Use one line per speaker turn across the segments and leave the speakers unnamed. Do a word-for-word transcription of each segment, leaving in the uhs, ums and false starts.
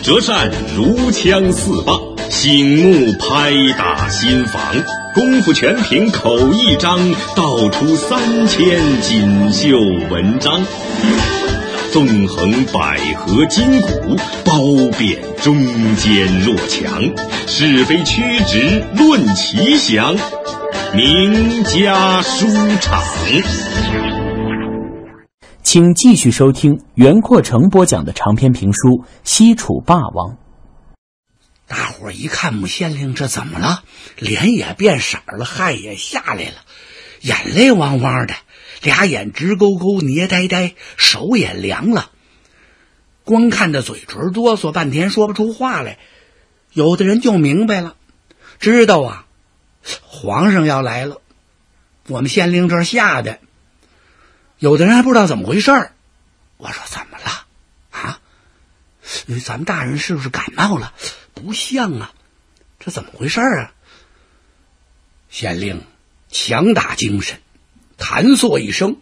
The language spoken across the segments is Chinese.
折扇如枪似棒，醒目拍打心房。功夫全凭口一张，道出三千锦绣文章。纵横捭阖筋骨，褒贬中间若强。是非曲直论奇详，名家书场。
请继续收听袁阔成播讲的长篇评书《西楚霸王》。
大伙儿一看穆县令这怎么了，脸也变色了，汗也下来了，眼泪汪汪的，俩眼直勾勾捏呆呆，手也凉了，光看着嘴唇哆嗦，半天说不出话来。有的人就明白了，知道啊，皇上要来了，我们县令这儿吓的。有的人还不知道怎么回事儿。我说怎么了啊？咱们大人是不是感冒了？不像啊，这怎么回事啊？县令强打精神，弹嗽一声，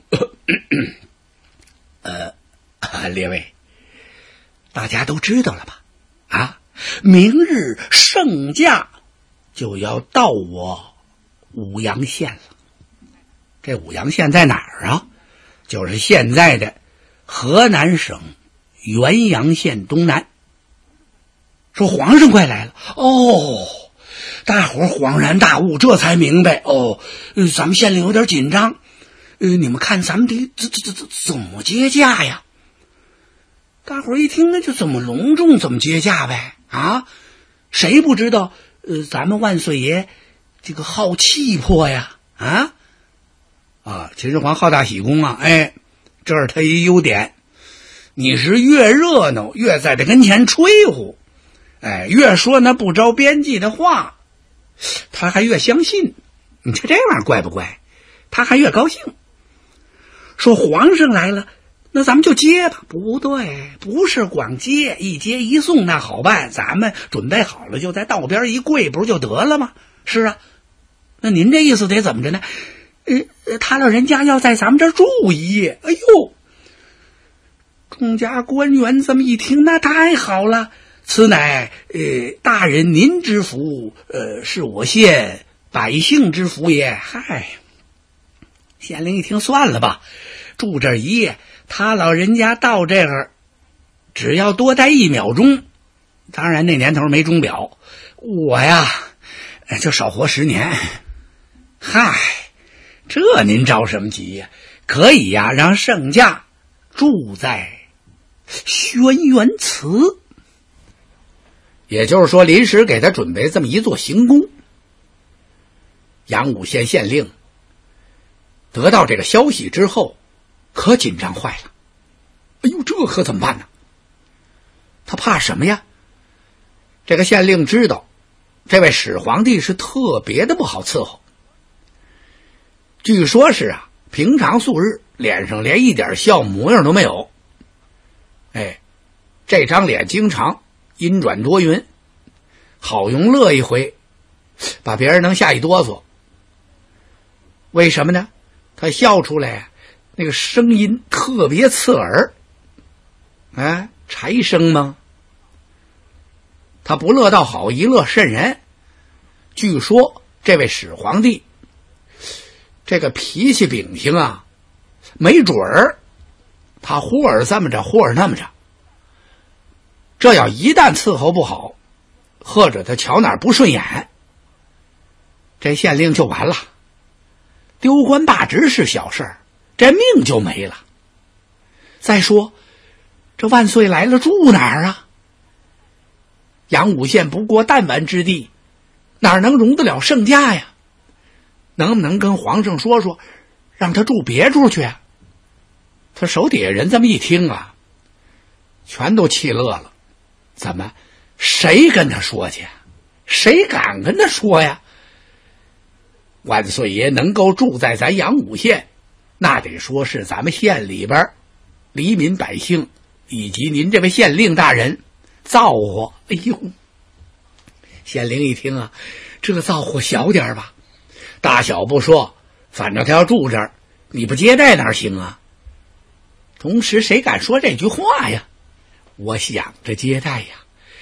呃，呃，列位，大家都知道了吧？啊，明日圣驾就要到我武阳县了。这武阳县在哪儿啊？就是现在的河南省原阳县东南。说皇上快来了哦，大伙儿恍然大悟，这才明白哦，呃、咱们县令有点紧张，呃，你们看咱们得怎怎怎怎么接驾呀？大伙儿一听，那就怎么隆重怎么接驾呗啊！谁不知道呃，咱们万岁爷这个好气魄呀啊！啊，秦始皇好大喜功啊！哎，这是他一优点。你是越热闹，越在他跟前吹呼，哎，越说那不着边际的话，他还越相信。你瞧这玩意儿怪不怪？他还越高兴。说皇上来了，那咱们就接吧。不对，不是光接，一接一送那好办，咱们准备好了就在道边一跪，不是就得了吗？是啊，那您这意思得怎么着呢？呃，他老人家要在咱们这儿住一夜。哎呦，众家官员这么一听，那太好了，此乃呃大人您之福，呃是我县百姓之福也。嗨，县令一听，算了吧，住这儿一夜，他老人家到这儿只要多待一秒钟，当然那年头没钟表，我呀就少活十年。嗨，这您着什么急呀？可以呀，让圣驾住在轩辕祠，也就是说临时给他准备这么一座行宫。阳武县县令得到这个消息之后可紧张坏了。哎呦，这可怎么办呢？他怕什么呀？这个县令知道这位始皇帝是特别的不好伺候，据说是啊，平常素日脸上连一点笑模样都没有。哎，这张脸经常阴转多云，好用乐一回，把别人能吓一哆嗦。为什么呢？他笑出来那个声音特别刺耳，哎，柴声吗？他不乐倒好，一乐瘆人。据说这位始皇帝这个脾气秉性啊，没准儿他忽而这么着，忽而那么着。这要一旦伺候不好，或者他瞧哪儿不顺眼，这县令就完了。丢官罢职是小事儿，这命就没了。再说这万岁来了，住哪儿啊？阳武县不过弹丸之地，哪能容得了圣驾呀？能不能跟皇上说说，让他住别处去啊？他手底下人这么一听啊，全都气乐了。怎么，谁跟他说去？谁敢跟他说呀？万岁爷能够住在咱阳武县，那得说是咱们县里边黎民百姓以及您这位县令大人造化。哎呦，县令一听啊，这造化小点吧，大小不说，反正他要住这儿，你不接待哪行啊？同时谁敢说这句话呀？我想着接待呀，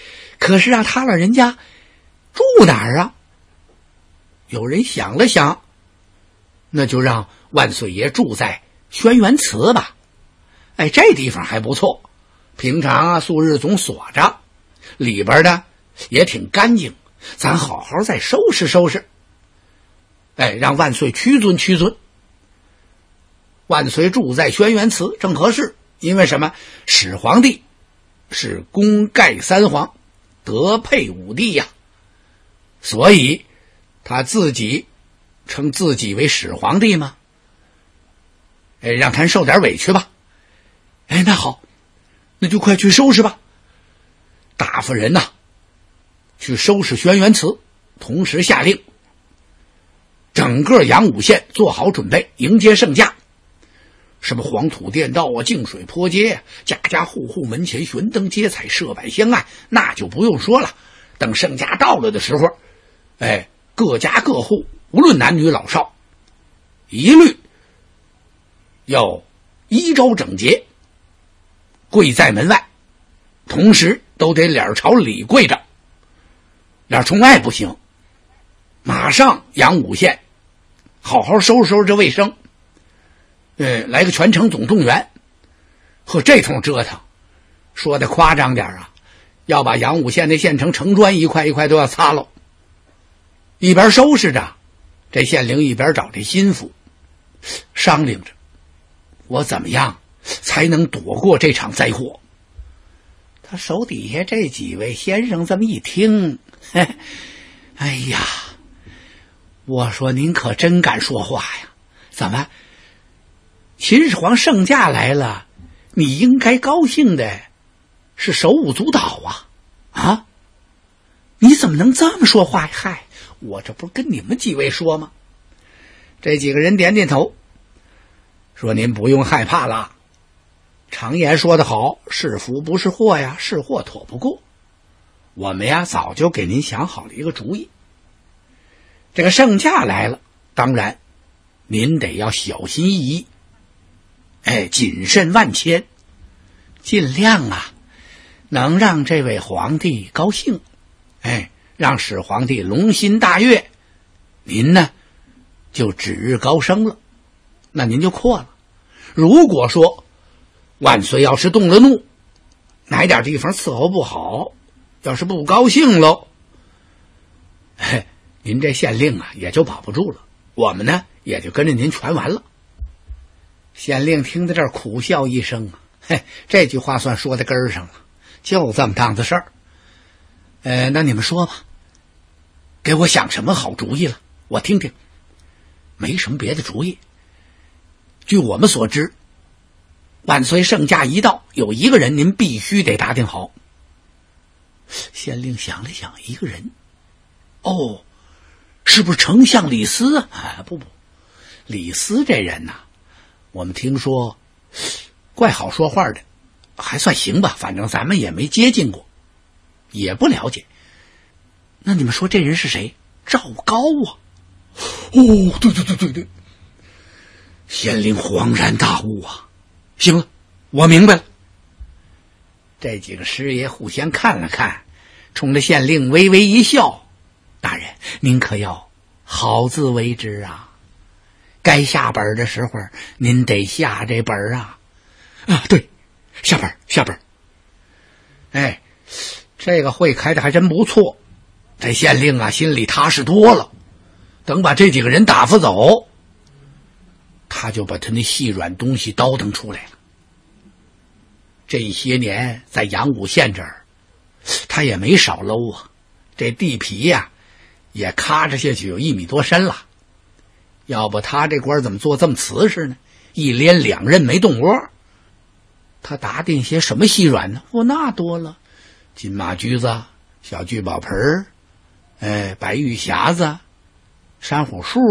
可是啊，他老人家住哪儿啊？有人想了想，那就让万岁爷住在轩辕祠吧。哎，这地方还不错，平常啊素日总锁着，里边呢也挺干净，咱好好再收拾收拾。哎，让万岁屈尊屈尊。万岁住在轩辕祠正合适，因为什么？始皇帝是功盖三皇，德配五帝呀，所以他自己称自己为始皇帝吗？哎，让他受点委屈吧。哎，那好，那就快去收拾吧。大夫人呐、啊，去收拾轩辕祠，同时下令，整个阳武县做好准备，迎接圣驾。什么黄土垫道啊，净水坡街啊，家家户户门前悬灯结彩，设摆香案，那就不用说了。等圣驾到了的时候，哎，各家各户无论男女老少，一律要衣着整洁，跪在门外，同时都得脸朝里跪着，脸冲外不行。马上阳武县好好收拾收拾这卫生，呃，来个全城总动员。呵，这通折腾说的夸张点啊，要把阳武县的县城城砖一块一块都要擦喽。一边收拾着，这县令一边找这心腹商量着，我怎么样才能躲过这场灾祸。他手底下这几位先生这么一听，嘿，哎呀，我说您可真敢说话呀，怎么秦始皇圣驾来了，你应该高兴的是手舞足蹈啊啊！你怎么能这么说话？嗨，我这不是跟你们几位说吗？这几个人点点头，说您不用害怕了。常言说得好，是福不是祸呀，是祸躲不过。我们呀早就给您想好了一个主意。这个圣驾来了，当然您得要小心翼翼，哎，谨慎万千，尽量啊能让这位皇帝高兴，哎，让始皇帝龙心大悦，您呢就指日高升了，那您就阔了。如果说万岁要是动了怒，哪点地方伺候不好，要是不高兴喽，嘿，您这县令啊也就保不住了，我们呢也就跟着您全完了。县令听到这儿苦笑一声啊，嘿，这句话算说在根儿上了，就这么档子事儿。呃，那你们说吧，给我想什么好主意了，我听听。没什么别的主意。据我们所知，万岁圣驾一到，有一个人您必须得打听好。县令想了想，一个人，哦，是不是丞相李斯啊？啊，不不，李斯这人呐、啊，我们听说怪好说话的，还算行吧，反正咱们也没接近过，也不了解。那你们说这人是谁？赵高啊！哦，对对对对对，县令恍然大悟啊！行了，我明白了。这几个师爷互相看了看，冲着县令微微一笑：“大人，您可要好自为之啊！该下本的时候，您得下这本啊！啊，对，下本下本。哎，这个会开的还真不错。这县令啊，心里踏实多了。等把这几个人打发走，他就把他那细软东西叨腾出来了。这些年在阳武县这儿，他也没少搂啊，这地皮呀、啊、也咔着下去有一米多深了。要不他这官怎么做这么瓷实呢？一连两任没动窝。他打定些什么细软呢？哦，那多了，金马驹子、小聚宝盆儿，哎，白玉匣子、珊瑚树。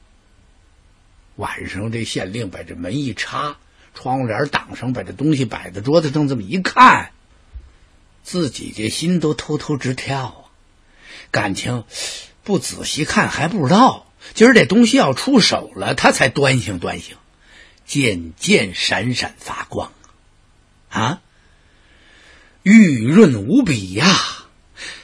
晚上这县令把这门一插，窗户帘挡上，把这东西摆在桌子上，这么一看，自己这心都偷偷直跳啊！感情不仔细看还不知道，今儿这东西要出手了，他才端详端详，渐渐闪闪发光啊，玉润无比呀、啊！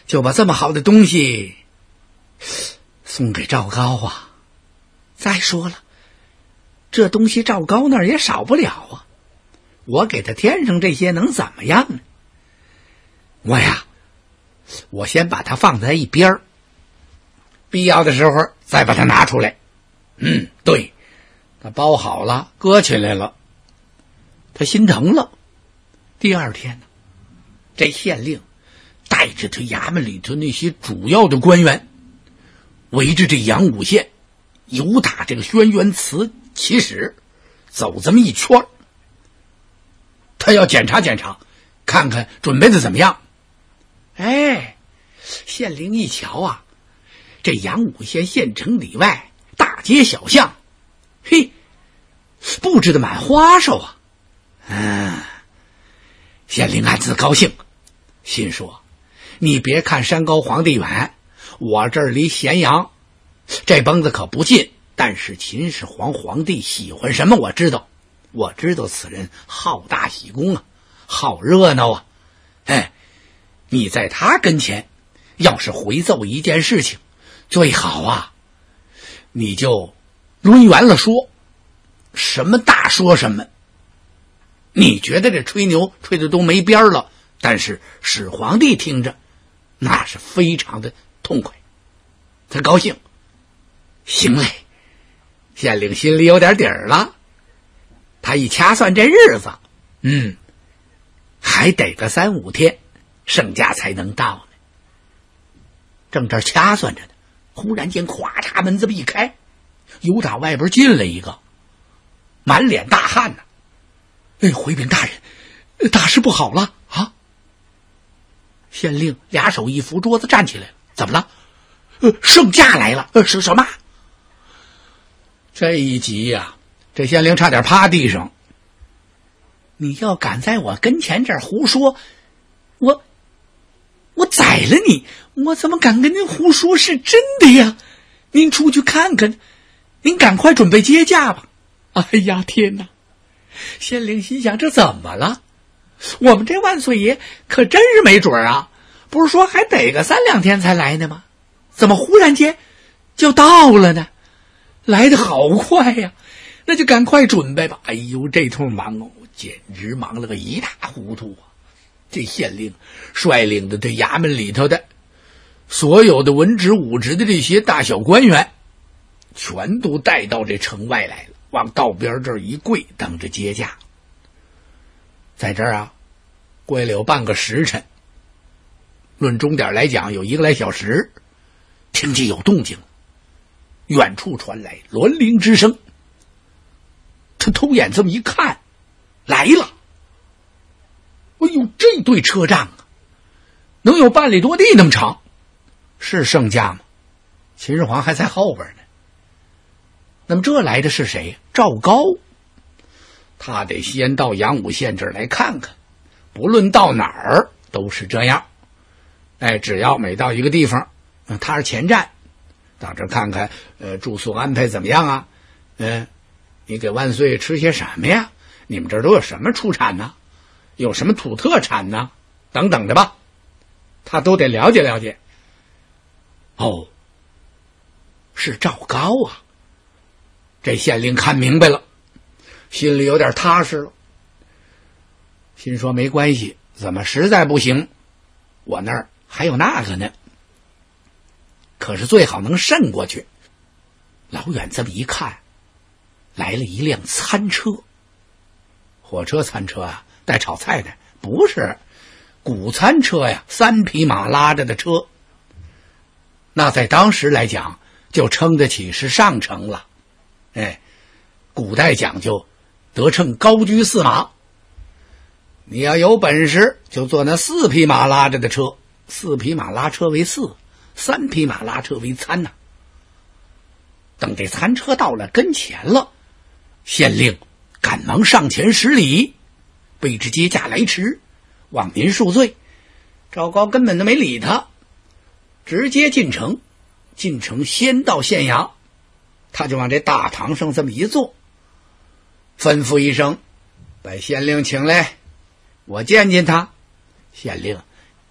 就把这么好的东西送给赵高啊。再说了，这东西赵高那儿也少不了啊，我给他添上这些能怎么样呢？我呀，我先把它放在一边儿，必要的时候再把它拿出来。嗯，对，他包好了，搁起来了。他心疼了。第二天呢，这县令带着他衙门里头那些主要的官员，围着这阳武县，由打这个轩辕祠起始，走这么一圈，他要检查检查，看看准备的怎么样。哎，县令一瞧啊，这阳武县县城里外大街小巷，嘿，布置的满花哨啊。嗯，县令暗自高兴，心说，你别看山高皇帝远，我这儿离咸阳这帮子可不近，但是秦始皇皇帝喜欢什么我知道，我知道此人好大喜功啊，好热闹啊。哎，你在他跟前要是回奏一件事情，最好啊你就抡圆了说，什么大说什么。你觉得这吹牛吹的都没边了，但是始皇帝听着那是非常的痛快，他高兴。行嘞，县令心里有点底儿了。他一掐算这日子，嗯，还得个三五天，圣驾才能到呢。正这掐算着呢，忽然间咵嚓门子一开，由打外边进来一个，满脸大汗呢。哎，回禀大人，大事不好了啊！县令俩手一扶桌子站起来了，怎么了？呃，圣驾来了。呃，是什么？这一急呀、啊，这县令差点趴地上。你要敢在我跟前这儿胡说，我我宰了你！我怎么敢跟您胡说是真的呀？您出去看看，您赶快准备接驾吧。哎呀，天哪！县令心想，这怎么了？我们这万岁爷可真是没准啊，不是说还得个三两天才来呢吗？怎么忽然间就到了呢？来得好快呀，那就赶快准备吧。哎呦，这通忙哦，简直忙了个一塌糊涂啊！这县令率领的这衙门里头的所有的文职武职的这些大小官员，全都带到这城外来了，往道边这儿一跪，等着接驾。在这儿啊，跪了有半个时辰，论钟点来讲，有一个来小时。听见有动静，远处传来銮铃之声。他偷眼这么一看，来了。哎呦，这队车仗啊，能有半里多地那么长，是圣驾吗？秦始皇还在后边呢。那么这来的是谁？赵高。他得先到阳武县这儿来看看，不论到哪儿都是这样。哎，只要每到一个地方，他是前站，到这儿看看，呃，住宿安排怎么样啊？嗯、呃，你给万岁吃些什么呀？你们这儿都有什么出产呢？有什么土特产呢？等等的吧，他都得了解了解。哦，是赵高啊！这县令看明白了，心里有点踏实了。心说没关系，怎么实在不行，我那儿还有那个呢。可是最好能渗过去。老远这么一看，来了一辆餐车，火车餐车啊，带炒菜的，不是古餐车呀，三匹马拉着的车。那在当时来讲，就称得起是上乘了。哎，古代讲究得称高居四马，你要有本事就坐那四匹马拉着的车，四匹马拉车为四，三匹马拉车为餐呐、啊。等这餐车到了跟前了，县令赶忙上前施礼，备至接驾来迟，望您恕罪。赵高根本都没理他，直接进城。进城先到县衙，他就往这大堂上这么一坐，吩咐一声，把县令请来，我见见他。县令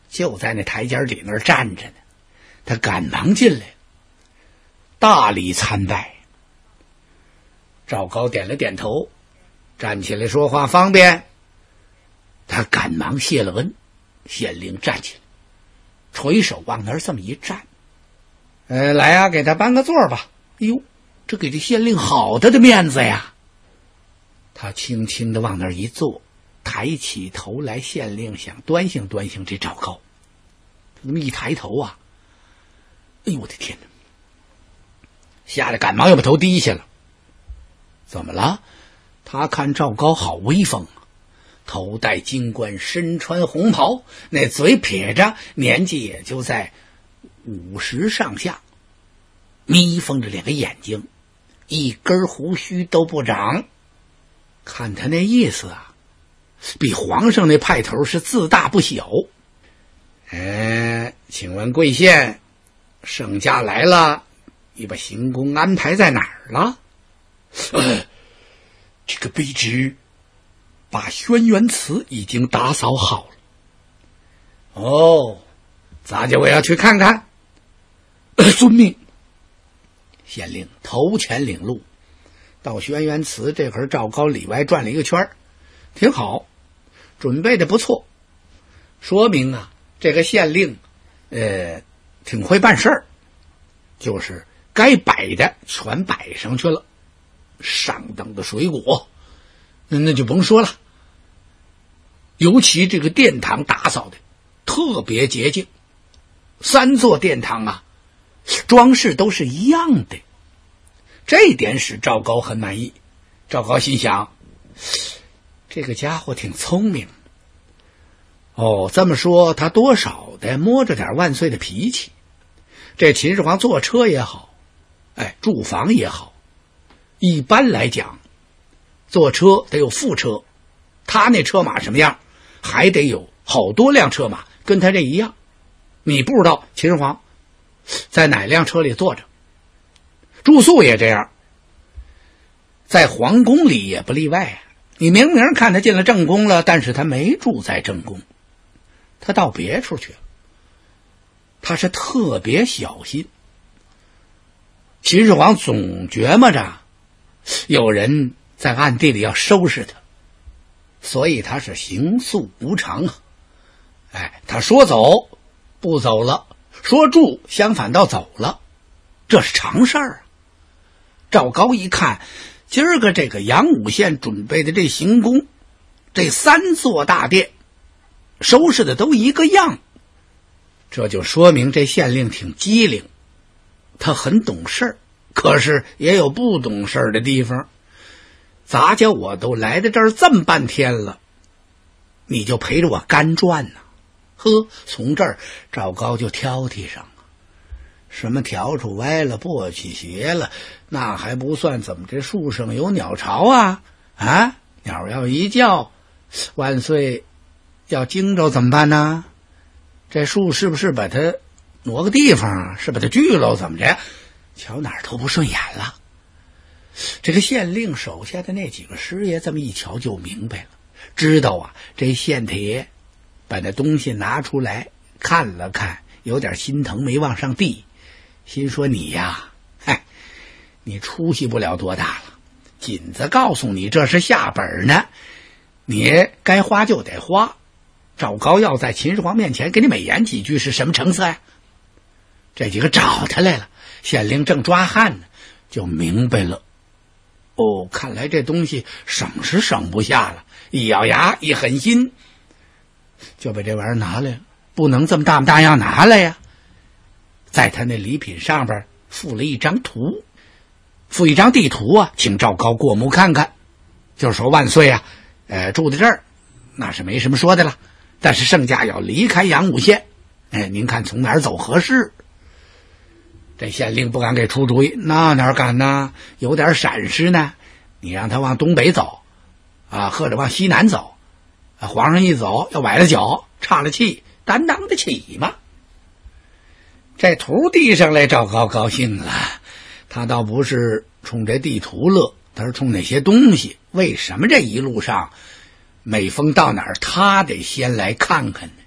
就在那台阶底那儿站着呢。他赶忙进来，大礼参拜。赵高点了点头，站起来说话方便。他赶忙谢了恩，县令站起来，垂手往那儿这么一站，呃，来啊，给他搬个座吧。哎呦，这给这县令好大的面子呀！他轻轻地往那儿一坐，抬起头来，县令想端详端详这赵高。那么一抬头啊，哎呦我的天哪！吓得赶忙又把头低下了。怎么了？他看赵高好威风啊，头戴金冠，身穿红袍，那嘴撇着，年纪也就在五十上下，眯缝着两个眼睛，一根胡须都不长。看他那意思啊，比皇上那派头是自大不小。哎，请问贵县，圣驾来了，你把行宫安排在哪儿了？呃，这个卑职把轩辕祠已经打扫好了。哦，咋就我要去看看？呃、遵命。县令头前领路，到轩辕祠，这会儿赵高里外转了一个圈，挺好，准备的不错，说明啊，这个县令呃挺会办事儿，就是该摆的全摆上去了。上等的水果那就甭说了，尤其这个殿堂打扫的特别洁净，三座殿堂啊装饰都是一样的，这一点使赵高很满意。赵高心想，这个家伙挺聪明哦，这么说他多少的摸着点万岁的脾气。这秦始皇坐车也好，哎，住房也好，一般来讲坐车得有副车，他那车马什么样，还得有好多辆车马跟他这一样。你不知道秦始皇在哪辆车里坐着，住宿也这样，在皇宫里也不例外啊。你明明看他进了正宫了，但是他没住在正宫，他到别处去了，他是特别小心。秦始皇总觉摸着有人在暗地里要收拾他，所以他是行诉无常啊。哎，他说走不走了，说住相反倒走了，这是常事儿啊。赵高一看，今儿个这个阳武县准备的这行宫，这三座大殿收拾的都一个样，这就说明这县令挺机灵，他很懂事儿，可是也有不懂事儿的地方。咋叫我都来到这儿这么半天了，你就陪着我干转呢？呵，从这儿赵高就挑剔上了，什么笤帚歪了，簸箕斜了，那还不算，怎么这树上有鸟巢啊？啊，鸟要一叫，万岁要惊着怎么办呢？这树是不是把它挪个地方，是把它锯了，怎么着？瞧哪儿都不顺眼了。这个县令手下的那几个师爷这么一瞧就明白了，知道啊，这县太爷把那东西拿出来看了看，有点心疼没往上递，心说你呀，嗨，你出息不了多大了，紧子告诉你这是下本呢，你该花就得花。赵高要在秦始皇面前给你美言几句是什么成色呀？这几个找他来了，县令正抓汗呢，就明白了。哦，看来这东西省是省不下了，一咬牙一狠心，就把这玩意儿拿来了。不能这么大么大样拿来呀！在他那礼品上边附了一张图，附一张地图啊，请赵高过目看看。就是说万岁啊，呃，住在这儿那是没什么说的了，但是圣驾要离开阳武县，哎，您看从哪儿走合适？这县令不敢给出主意，那哪敢呢？有点闪失呢，你让他往东北走啊，或者往西南走啊，皇上一走要崴了脚，岔了气，担当得起吗？这图递上来，赵高高兴了，他倒不是冲这地图乐，他是冲那些东西。为什么这一路上每逢到哪儿他得先来看看呢？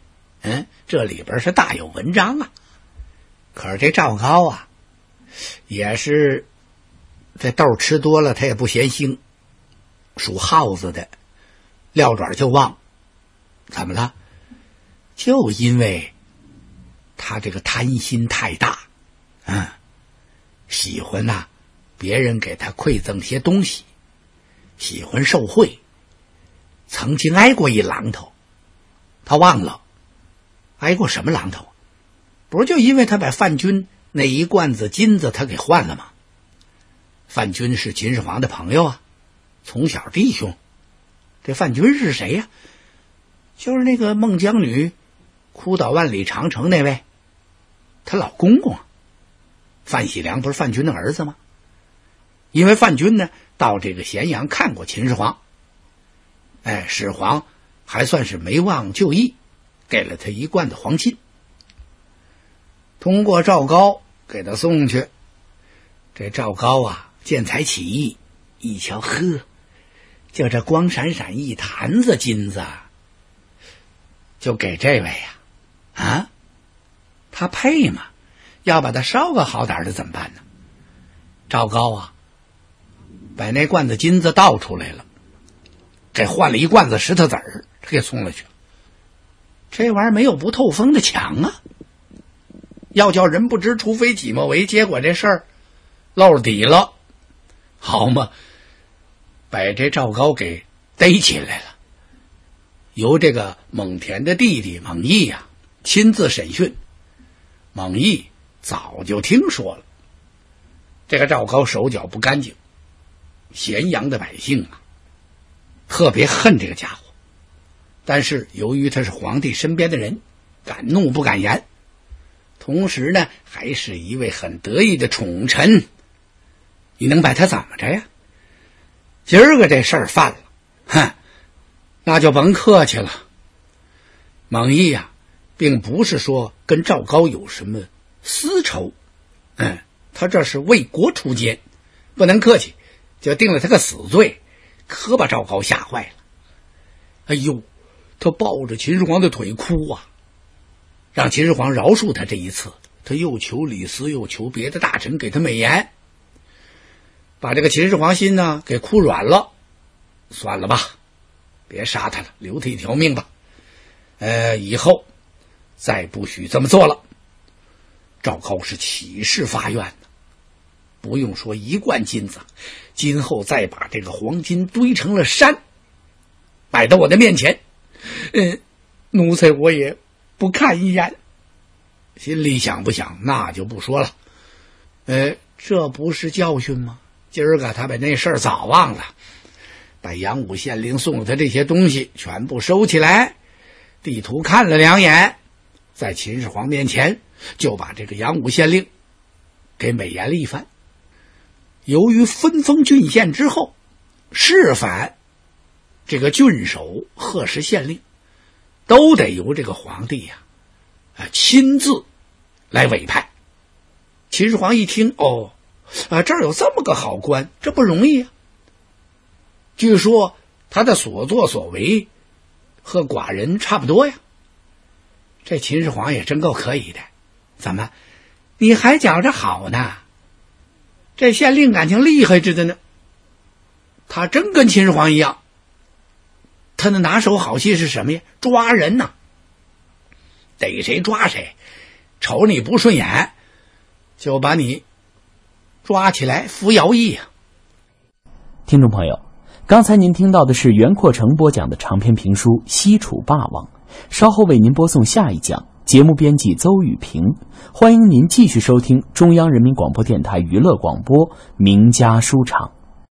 嗯，这里边是大有文章啊。可是这赵高啊，也是这豆吃多了，他也不嫌腥，属耗子的，撂爪就忘。怎么了？就因为他这个贪心太大，嗯，喜欢呐、啊，别人给他馈赠些东西，喜欢受贿，曾经挨过一榔头，他忘了挨过什么榔头，不是就因为他把范军那一罐子金子他给换了吗？范军是秦始皇的朋友啊，从小弟兄。这范军是谁呀、啊？就是那个孟姜女哭倒万里长城那位，她老公公啊。范喜良不是范军的儿子吗？因为范军呢到这个咸阳看过秦始皇，哎，始皇还算是没忘旧意，给了他一罐子黄金，通过赵高给他送去。这赵高啊见财起意，一瞧，呵，就这光闪闪一坛子金子，就给这位呀、啊，啊，他配吗？要把他烧个好点的怎么办呢？赵高啊，把那罐子金子倒出来了，给换了一罐子石头子儿，给送了去了。这玩意儿没有不透风的墙啊！要叫人不知，除非己莫为。结果这事儿露底了，好嘛，把这赵高给逮起来了。由这个蒙恬的弟弟蒙毅呀、啊、亲自审讯。蒙毅早就听说了，这个赵高手脚不干净，咸阳的百姓啊特别恨这个家伙。但是由于他是皇帝身边的人，敢怒不敢言，同时呢还是一位很得意的宠臣，你能把他怎么着呀？今儿个这事儿犯了，哼，那就甭客气了。蒙毅呀、啊并不是说跟赵高有什么私仇，嗯，他这是为国出奸，不能客气，就定了他个死罪，可把赵高吓坏了。哎呦，他抱着秦始皇的腿哭啊，让秦始皇饶恕他这一次。他又求李斯，又求别的大臣给他美言，把这个秦始皇心呢给哭软了。算了吧，别杀他了，留他一条命吧。呃，以后再不许这么做了。赵高是起誓发愿的，不用说一罐金子，今后再把这个黄金堆成了山，摆到我的面前，嗯，奴才我也不看一眼。心里想不想那就不说了。呃，这不是教训吗？今儿个他把那事儿早忘了，把阳武县令送了他这些东西全部收起来，地图看了两眼，在秦始皇面前就把这个阳武县令给美言了一番。由于分封郡县之后，事反这个郡守、贺氏县令都得由这个皇帝呀、啊、亲自来委派。秦始皇一听，哦，啊，这儿有这么个好官，这不容易啊。据说他的所作所为和寡人差不多呀。这秦始皇也真够可以的，怎么你还觉着好呢？这县令感情厉害着的呢，他真跟秦始皇一样。他的拿手好戏是什么呀？抓人呐、啊，逮谁抓谁，瞅你不顺眼就把你抓起来服徭役啊。
听众朋友，刚才您听到的是袁阔成播讲的长篇评书《西楚霸王》，稍后为您播送下一讲。节目编辑邹雨平，欢迎您继续收听中央人民广播电台娱乐广播名家书场。